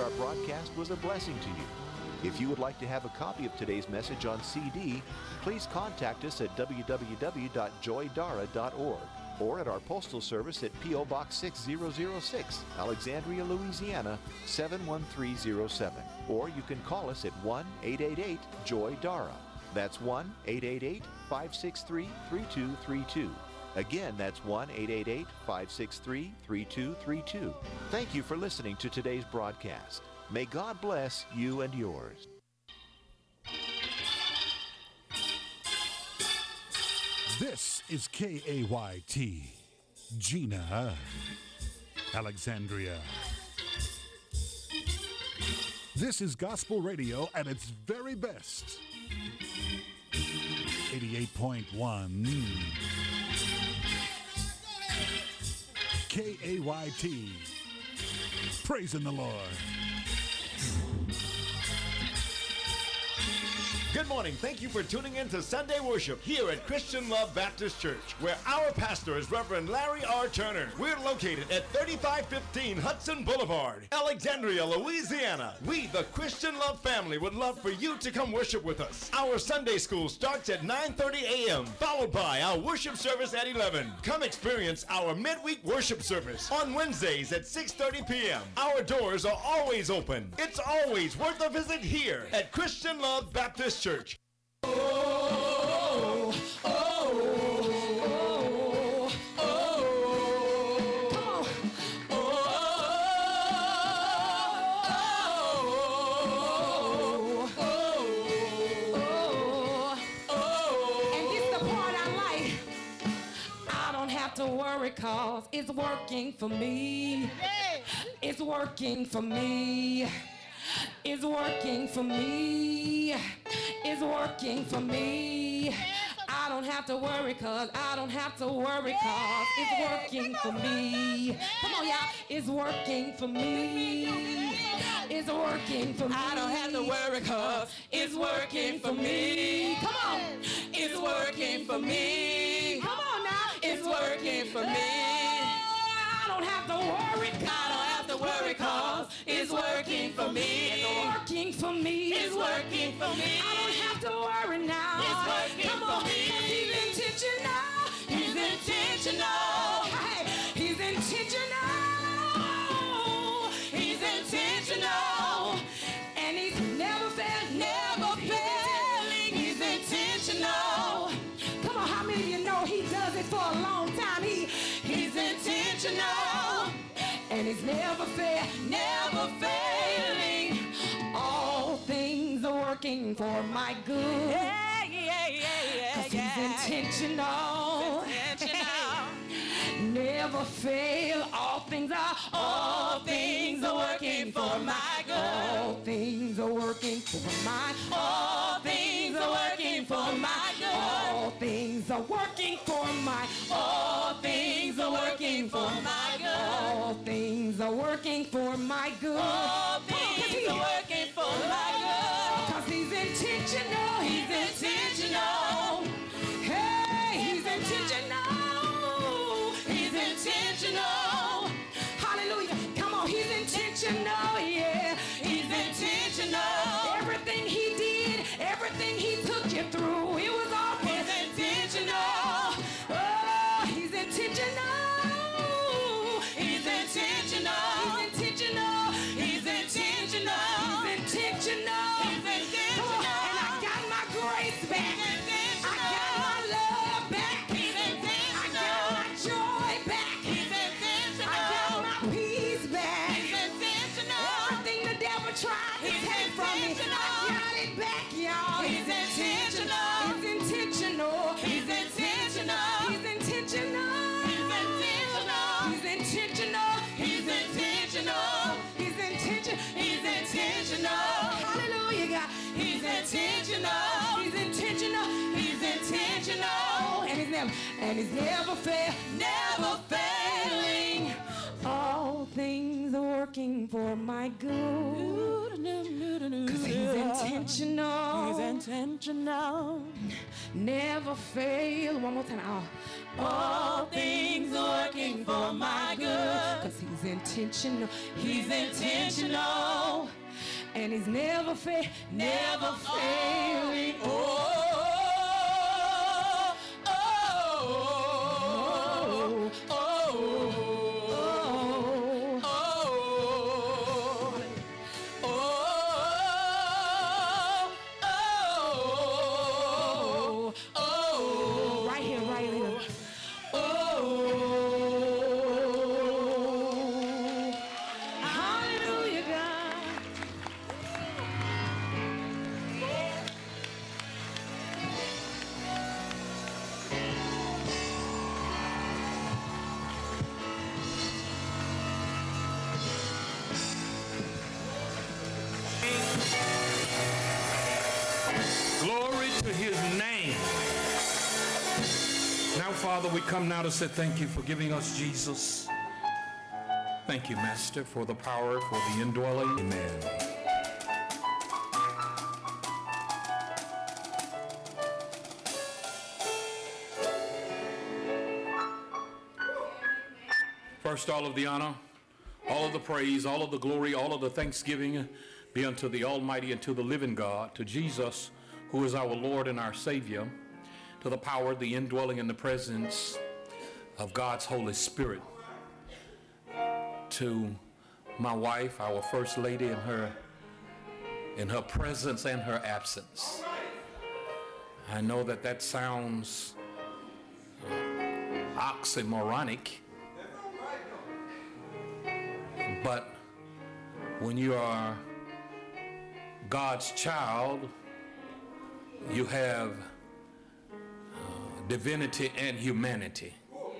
that our broadcast was a blessing to you. If you would like to have a copy of today's message on CD, please contact us at www.joydara.org or at our postal service at P.O. Box 6006, Alexandria, Louisiana 71307. Or you can call us at 1-888-JOY-DARA. That's 1-888-563-3232. Again, that's 1-888-563-3232. Thank you for listening to today's broadcast. May God bless you and yours. This is KAYT, Gina, Alexandria. This is gospel radio at its very best. 88.1 KAYT. Praising the Lord. Good morning. Thank you for tuning in to Sunday Worship here at Christian Love Baptist Church, where our pastor is Reverend Larry R. Turner. We're located at 3515 Hudson Boulevard, Alexandria, Louisiana. We, the Christian Love family, would love for you to come worship with us. Our Sunday school starts at 9:30 a.m., followed by our worship service at 11. Come experience our midweek worship service on Wednesdays at 6:30 p.m. Our doors are always open. It's always worth a visit here at Christian Love Baptist Church. Oh, oh, oh, oh, oh. Come on. And this the part I like. I don't have to worry 'cause it's working for me. It's working for me. It's working for me. It's working for me. I don't have to worry 'cause I don't have to worry 'cause it's working for me. Come on, y'all. It's working for me. It's working for me. I don't have to worry 'cause it's working for me. Come on. It's working for me. Come on now. It's working for me. I don't have to worry. I don't have to worry 'cause it's working for me. It's working for me. It's working for me. I don't have to worry now. It's working for me. 'Cause he's intentional. He's intentional. Hey, he's intentional. He's intentional. And he's never failed, never failing. He's intentional. Come on, how many of you know he does it for a long time? He's intentional. And he's never failed, never failing. All things are working for my good. Yeah, yeah, yeah, yeah. 'Cause he's intentional. Never fail. All things are working for my good. All things are working for my. All things are working for my good. All things are working for my. All things are working for my good. All things are working for my good. All things are working for my good. 'Cause he's intentional. He's intentional. Hey, he's intentional. He's intentional. Hallelujah. Come on, he's intentional. Yeah, he's intentional. Everything he did, everything he took you through, it was all his intentional. Oh, he's intentional. He's intentional. He's intentional. He's intentional. He's intentional. He's intentional. And I got my grace back. I got my love back. He's intentional. I got my joy back. He's intentional. I got my peace back. He's intentional. Everything the devil tried to take from me, I got it back, y'all. He's intentional. He's intentional. He's intentional. He's intentional. He's intentional. He's intentional. He's intentional. He's intentional. He's intentional. Hallelujah, God. He's intentional. He's intentional. He's intentional. And he's never failed, never failing. All things are working for my good. 'Cause he's intentional. He's intentional. Never fail. One more time. All things are working for my good. 'Cause he's He's intentional. He's intentional. And he's never failing. Oh. Father, we come now to say thank you for giving us Jesus. Thank you, Master, for the power, for the indwelling. Amen. First, all of the honor, all of the praise, all of the glory, all of the thanksgiving be unto the Almighty and to the living God, to Jesus, who is our Lord and our Savior, to the power, the indwelling, and the presence of God's Holy Spirit, to my wife, our First Lady, in her presence and her absence. I know that sounds oxymoronic, but when you are God's child, you have divinity and humanity.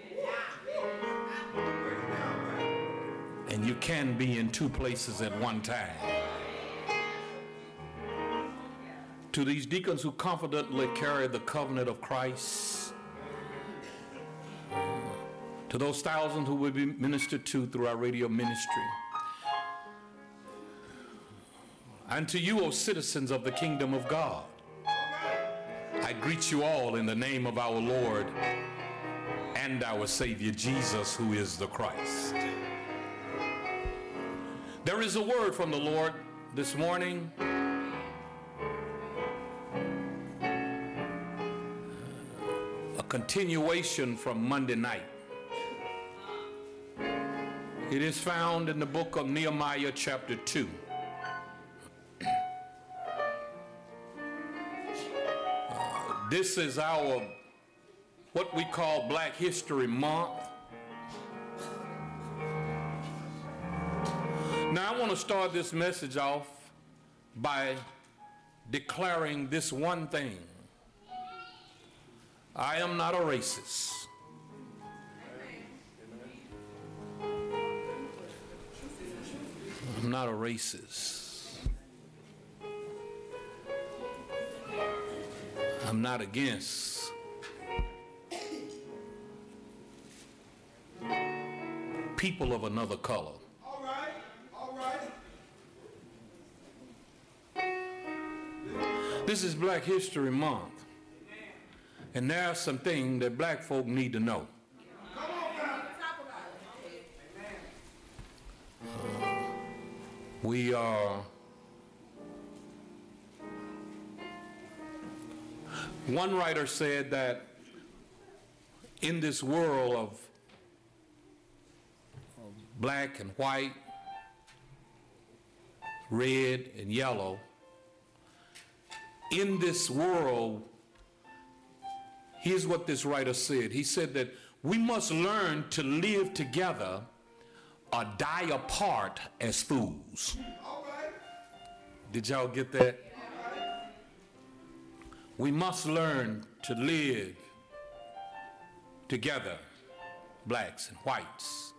And you can be in two places at one time. To these deacons who confidently carry the covenant of Christ, to those thousands who will be ministered to through our radio ministry, and to you, O citizens of the kingdom of God, I greet you all in the name of our Lord and our Savior, Jesus, who is the Christ. There is a word from the Lord this morning. A continuation from Monday night. It is found in the book of Nehemiah, chapter 2. This is our, what we call Black History Month. Now I want to start this message off by declaring this one thing. I am not a racist. I'm not a racist. I'm not against people of another color. All right, all right. This is Black History Month, and there are some things that black folk need to know. We are one writer said that in this world of black and white, red and yellow, in this world, here's what this writer said. He said that we must learn to live together or die apart as fools. Did y'all get that? We must learn to live together, blacks and whites.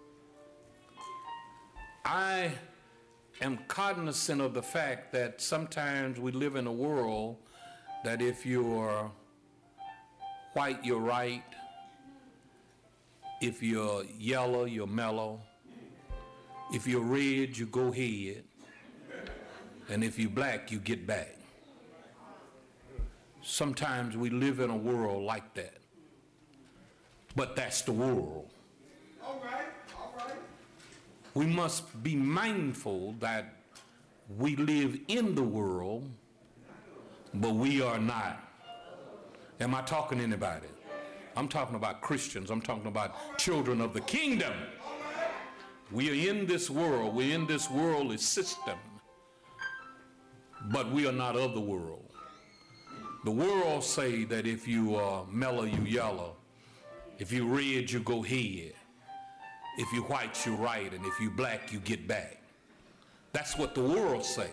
I am cognizant of the fact that sometimes we live in a world that if you're white, you're right. If you're yellow, you're mellow. If you're red, you go ahead. And if you're black, you get back. Sometimes we live in a world like that. But that's the world. All right, all right. We must be mindful that we live in the world, but we are not. Am I talking to anybody? I'm talking about Christians. I'm talking about children of the kingdom. We are in this world. We're in this worldly system, but we are not of the world. The world say that if you are mellow, you yellow. If you red, you go head. If you white, you right. And if you black, you get back. That's what the world say.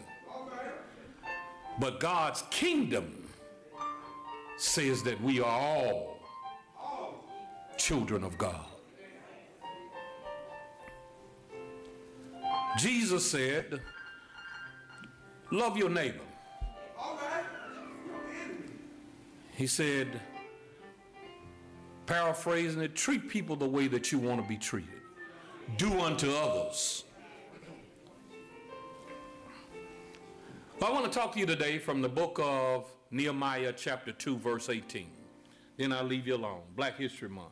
But God's kingdom says that we are all children of God. Jesus said, love your neighbor. He said, paraphrasing it, treat people the way that you want to be treated. Do unto others. I want to talk to you today from the book of Nehemiah chapter 2 verse 18. Then I'll leave you alone. Black History Month.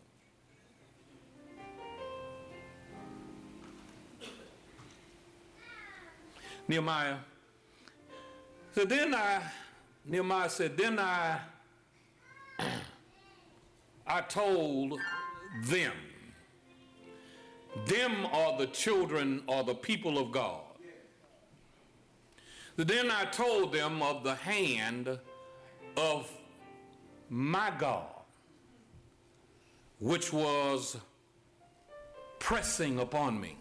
Nehemiah said, Nehemiah said, then I told them are the children or the people of God. Then I told them of the hand of my God, which was pressing upon me,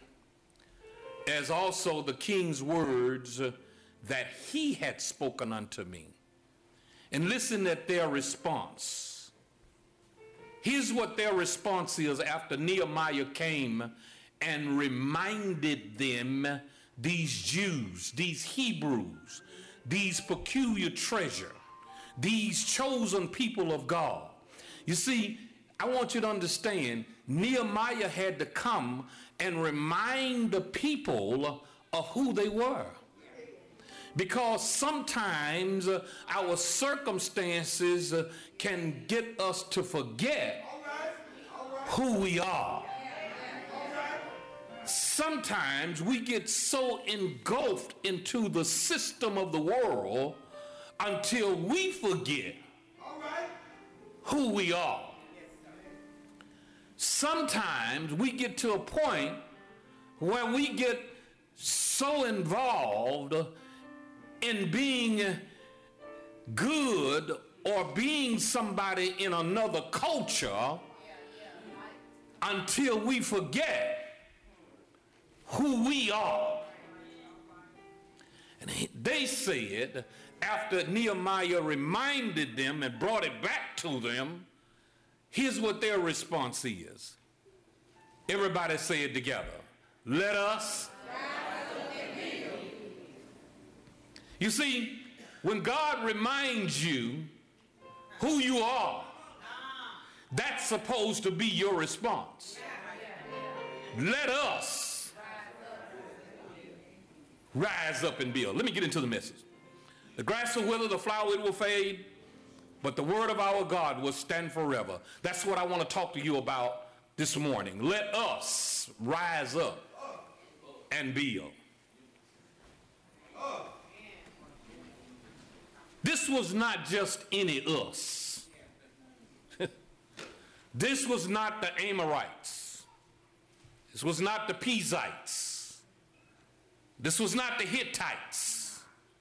as also the king's words that he had spoken unto me. And listen at their response. Here's what their response is after Nehemiah came and reminded them, these Jews, these Hebrews, these peculiar treasure, these chosen people of God. You see, I want you to understand, Nehemiah had to come and remind the people of who they were. Because sometimes our circumstances can get us to forget who we are. Sometimes we get so engulfed into the system of the world until we forget who we are. Sometimes we get to a point where we get so involved in being good or being somebody in another culture until we forget who we are. And they said, after Nehemiah reminded them and brought it back to them, here's what their response is. Everybody say it together. Let us. You see, when God reminds you who you are, that's supposed to be your response. Let us rise up and build. Let me get into the message. The grass will wither, the flower it will fade, but the word of our God will stand forever. That's what I want to talk to you about this morning. Let us rise up and build. This was not just any us. This was not the Amorites. This was not the Perizzites. This was not the Hittites.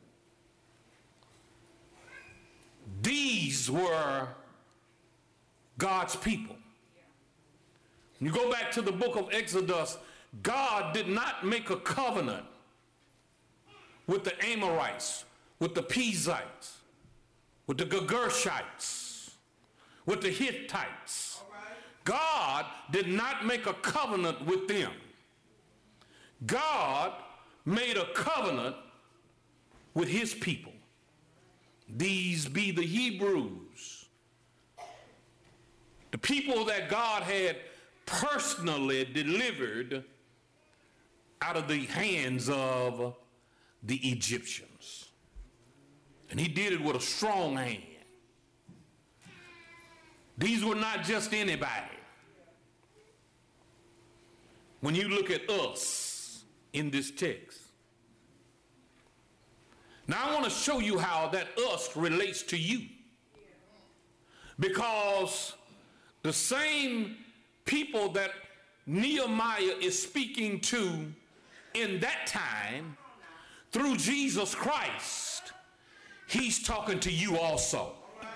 These were God's people. When you go back to the book of Exodus, God did not make a covenant with the Amorites, with the Perizzites, with the Girgashites, with the Hittites. God did not make a covenant with them. God made a covenant with his people. These be the Hebrews, the people that God had personally delivered out of the hands of the Egyptians. And he did it with a strong hand. These were not just anybody. when you look at us in this text. Now I want to show you how that us relates to you. Because the same people that Nehemiah is speaking to in that time, through Jesus Christ, he's talking to you also.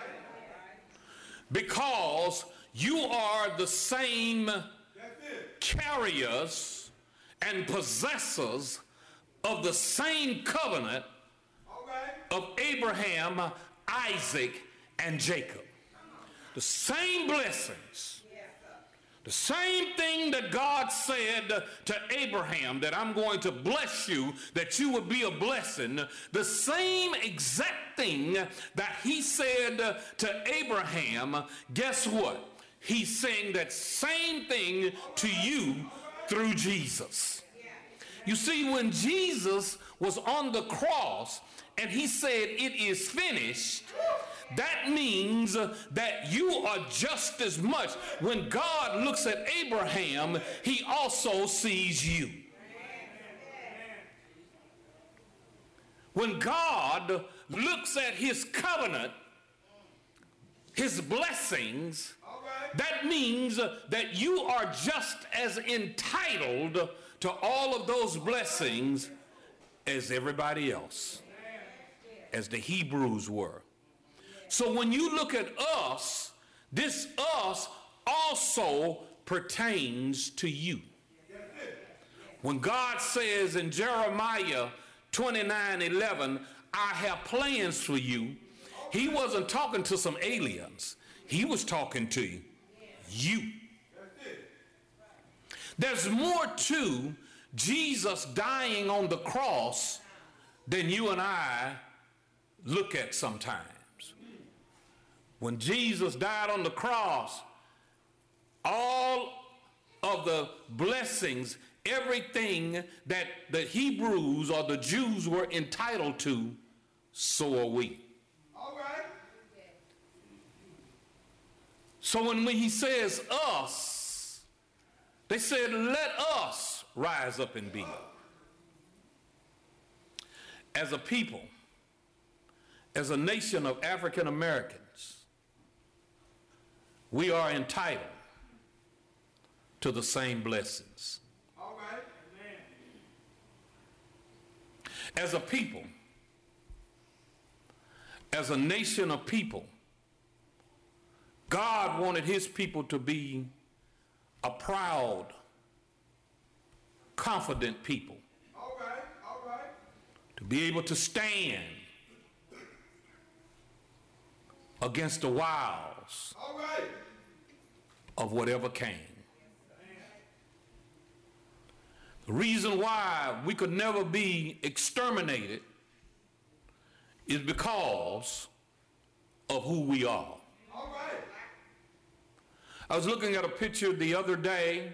Because you are the same carriers and possessors of the same covenant of Abraham, Isaac, and Jacob. The same blessings. The same thing that God said to Abraham, that I'm going to bless you, that you would be a blessing. The same exact thing that he said to Abraham, guess what? He's saying that same thing to you through Jesus. You see, when Jesus was on the cross and he said, it is finished, that means that you are just as much. When God looks at Abraham, he also sees you. When God looks at his covenant, his blessings, that means that you are just as entitled to all of those blessings as everybody else, as the Hebrews were. So when you look at us, this us also pertains to you. When God says in Jeremiah 29:11, I have plans for you, he wasn't talking to some aliens. He was talking to you. There's more to Jesus dying on the cross than you and I look at sometimes. When Jesus died on the cross, all of the blessings, everything that the Hebrews or the Jews were entitled to, so are we. All right. So when he says us, they said, let us rise up and be. As a people, as a nation of African Americans, we are entitled to the same blessings. All right. As a people, as a nation of people, God wanted his people to be a proud, confident people. All right. All right. To be able to stand against the wiles All right. of whatever came. The reason why we could never be exterminated is because of who we are. All right. I was looking at a picture the other day,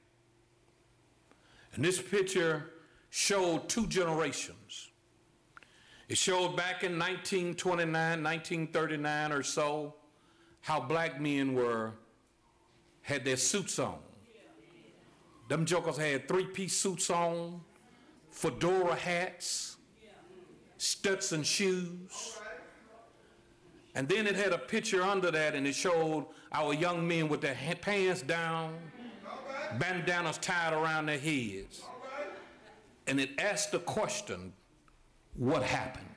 and this picture showed two generations. It showed back in 1929, 1939 or so, how black men had their suits on. Them jokers had three-piece suits on, fedora hats, Stetson shoes. And then it had a picture under that, and it showed our young men with their pants down, bandanas tied around their heads. And it asked the question, what happened?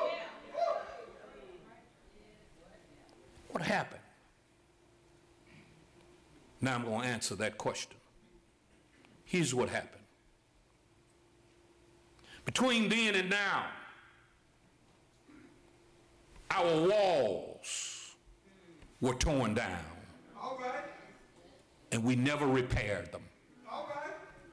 What happened? Now I'm going to answer that question. Here's what happened. Between then and now, our walls were torn down. All right. And we never repaired them. All right.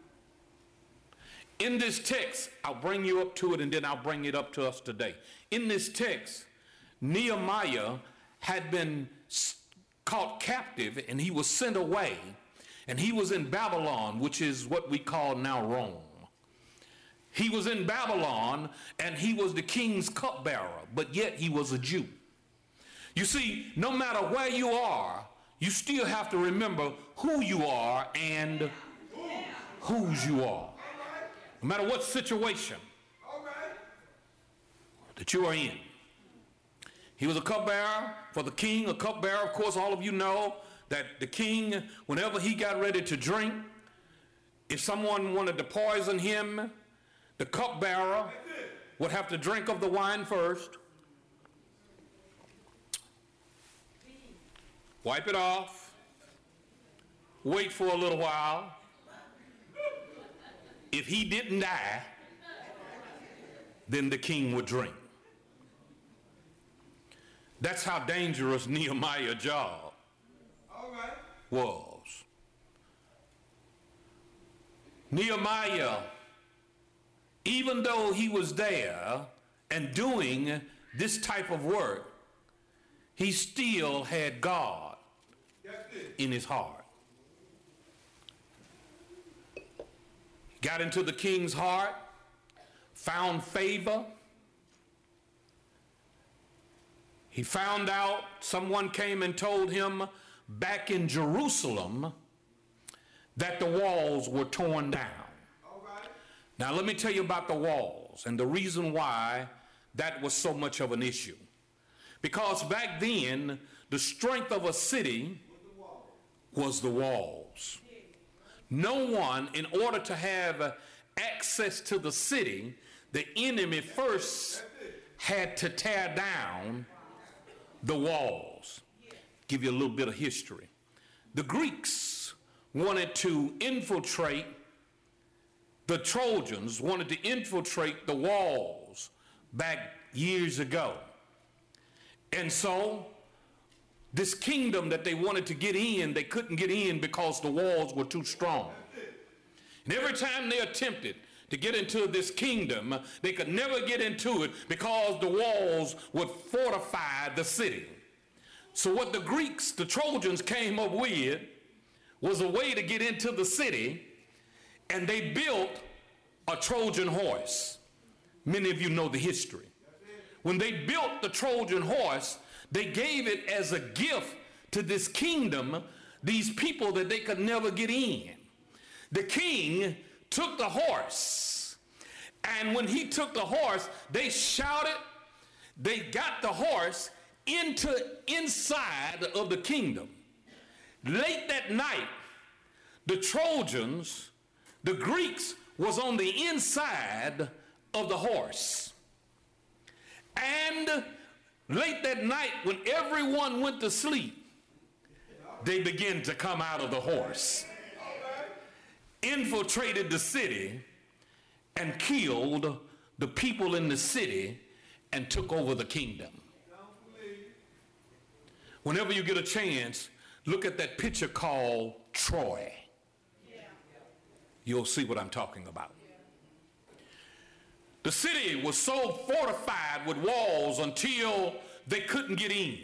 In this text, I'll bring you up to it and then I'll bring it up to us today. In this text, Nehemiah had been caught captive and he was sent away, and he was in Babylon, which is what we call now Rome. He was in Babylon and he was the king's cupbearer, but yet he was a Jew. You see, no matter where you are, you still have to remember who you are and whose you are. No matter what situation that you are in. He was a cupbearer for the king, a cupbearer. Of course, all of you know that the king, whenever he got ready to drink, if someone wanted to poison him, the cupbearer would have to drink of the wine first, wipe it off, wait for a little while. If he didn't die, then the king would drink. That's how dangerous Nehemiah's job was. Nehemiah, even though he was there and doing this type of work, he still had God in his heart. He got into the king's heart, found favor. He found out, someone came and told him back in Jerusalem that the walls were torn down. Now let me tell you about the walls and the reason why that was so much of an issue. Because back then, the strength of a city was the walls. No one, in order to have access to the city, the enemy first had to tear down the walls. Give you a little bit of history. The Greeks wanted to infiltrate, the Trojans wanted to infiltrate the walls back years ago. And so this kingdom that they wanted to get in, they couldn't get in because the walls were too strong. And every time they attempted to get into this kingdom, they could never get into it because the walls would fortify the city. So what the Greeks, the Trojans, came up with was a way to get into the city, and they built a Trojan horse. Many of you know the history. When they built the Trojan horse, they gave it as a gift to this kingdom, these people that they could never get in. The king took the horse, and when he took the horse, they shouted, they got the horse inside of the kingdom. Late that night, the Trojans, the Greeks, was on the inside of the horse. And late that night, when everyone went to sleep, they began to come out of the horse, infiltrated the city, and killed the people in the city and took over the kingdom. Whenever you get a chance, look at that picture called Troy. You'll see what I'm talking about. The city was so fortified with walls until they couldn't get in.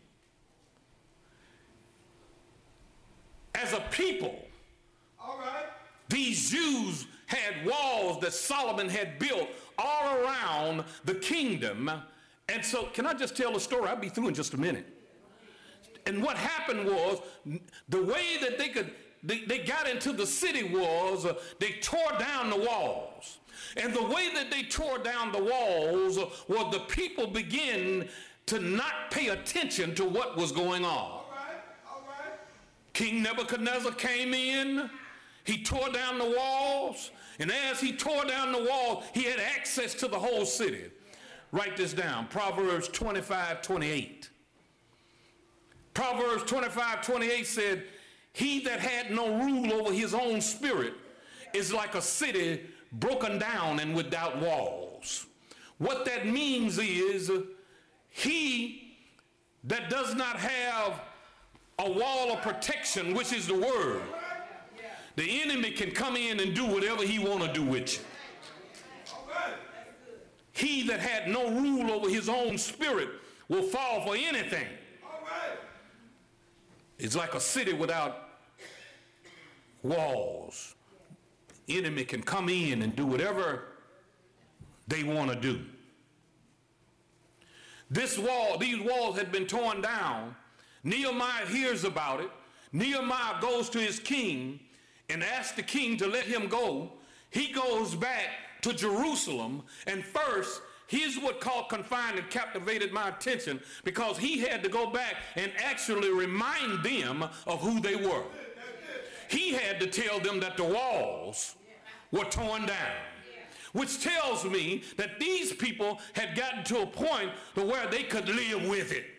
As a people, these Jews had walls that Solomon had built all around the kingdom. And so, can I just tell a story? I'll be through in just a minute. And what happened was, the way that they got into the city was they tore down the walls. And the way that they tore down the walls was the people began to not pay attention to what was going on. All right. King Nebuchadnezzar came in, he tore down the walls, and as he tore down the wall, he had access to the whole city. Write this down, Proverbs 25:28. Proverbs 25:28 said, "He that had no rule over his own spirit is like a city broken down and without walls." What that means is, he that does not have a wall of protection, which is the word, the enemy can come in and do whatever he want to do with you. He that had no rule over his own spirit will fall for anything. It's like a city without walls. Enemy can come in and do whatever they want to do. These walls had been torn down. Nehemiah hears about it. Nehemiah goes to his king and asked the king to let him go, he goes back to Jerusalem, and first, here's what called confined and captivated my attention, because he had to go back and actually remind them of who they were. He had to tell them that the walls were torn down, which tells me that these people had gotten to a point to where they could live with it.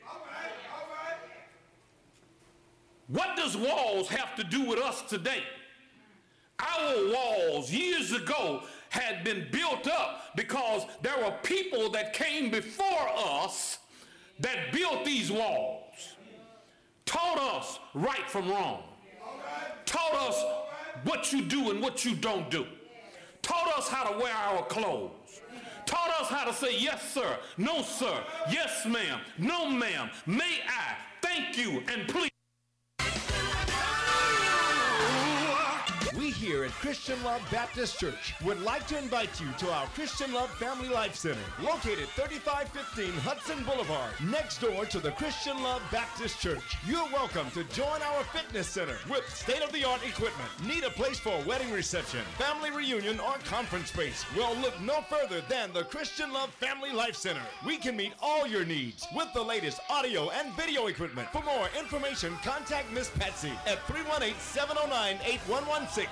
What does walls have to do with us today? Our walls years ago had been built up because there were people that came before us that built these walls, taught us right from wrong, taught us what you do and what you don't do, taught us how to wear our clothes, taught us how to say yes sir, no sir, yes ma'am, no ma'am, may I, thank you, and please. We here at Christian Love Baptist Church would like to invite you to our Christian Love Family Life Center, located 3515 Hudson Boulevard, next door to the Christian Love Baptist Church. You're welcome to join our fitness center with state-of-the-art equipment. Need a place for a wedding reception, family reunion, or conference space? Well, look no further than the Christian Love Family Life Center. We can meet all your needs with the latest audio and video equipment. For more information, contact Miss Patsy at 318-709-8116.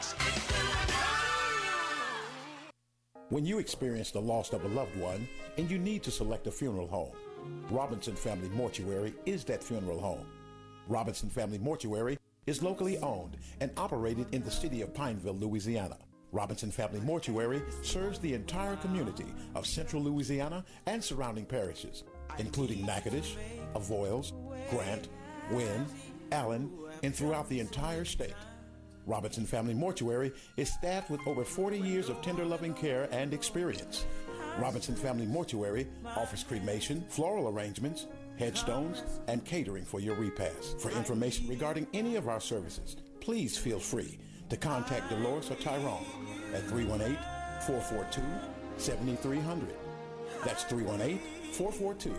When you experience the loss of a loved one and you need to select a funeral home, Robinson Family Mortuary is that funeral home. Robinson Family Mortuary is locally owned and operated in the city of Pineville, Louisiana. Robinson Family Mortuary serves the entire community of central Louisiana and surrounding parishes, including Natchitoches, Avoyelles, Grant, Wynne, Allen, and throughout the entire state. Robinson Family Mortuary is staffed with over 40 years of tender loving care and experience. Robinson Family Mortuary offers cremation, floral arrangements, headstones, and catering for your repast. For information regarding any of our services, please feel free to contact Dolores or Tyrone at 318-442-7300. That's 318-442-7300.